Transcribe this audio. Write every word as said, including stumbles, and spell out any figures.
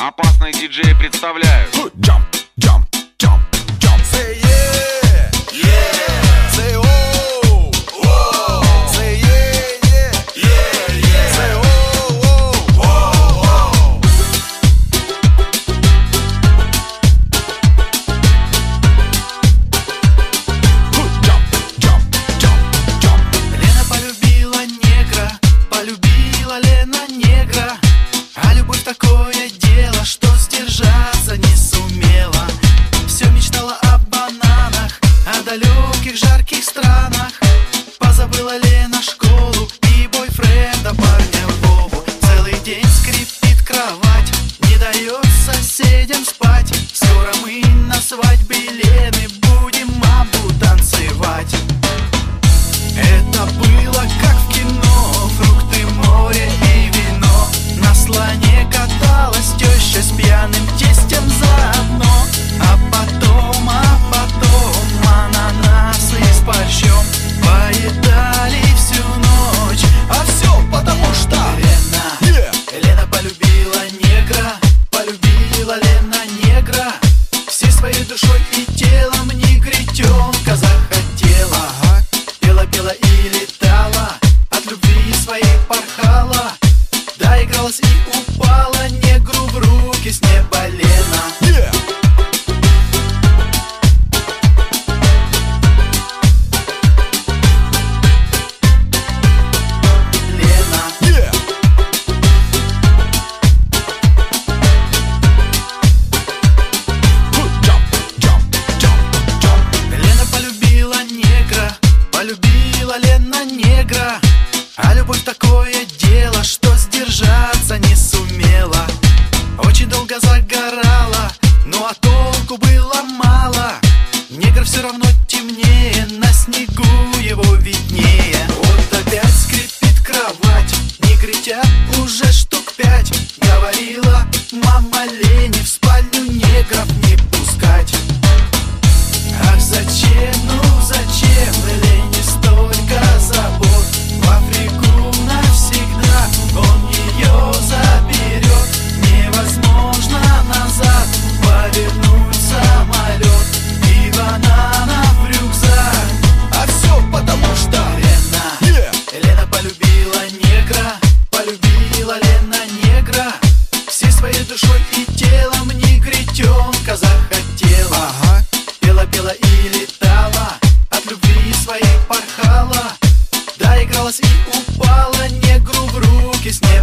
Опасные диджеи представляют Jump, jump, jump, jump. Say yeah, yeah. Say oh, oh. Say yeah, yeah, yeah, yeah. Say oh, oh, oh, oh. Jump, jump, jump, jump. Лена полюбила негра, полюбила Лена негра. А любовь такое дело, что сдержаться не сумела. Все мечтала о бананах, о далеких жарких странах. Позабыла Лена школу и бойфренда парня Вову. Целый день скрипит кровать, не дает соседям спать. Скоро мы на свадьбе Лены будем мамбу танцевать. Это было как в кино, фрукты, море и вино. На слоне каталась теща с пьяным тестем заодно. А потом, а потом ананасы с борщом поедали всю ночь. А все потому что Лена, Yeah. Лена полюбила негра, полюбила Лена негра. Всей своей душой и телом негритенка захотела. Ага. Пела, пела и летала, от любви своей порхала. Доигралась и упала негру в руки с неба Лена. Yeah. Лена, Yeah. Jump, jump, jump, jump. Лена полюбила негра, полюбила Лена негра. А любовь такое дело, что сдержаться не сумела. Очень долго загорала, ну а толку было мало. Негр все равно темнее, на снегу его виднее. Вот опять скрипит кровать, негритят уже штук пять. Говорила мама Лене в спальню негров не пускать. Ах, зачем, ну зачем Лене столько забот? В Африку навсегда он ее заберет. Невозможно назад повернуть самолет и бананов в рюкзак. А все потому что Лена, Yeah. Лена полюбила негра, полюбила Лена негра. Всей своей душой и телом негритенка захотела. Ага. Пела, пела и летала, от любви своей порхала. Доигралась и упала негру в руки с неба.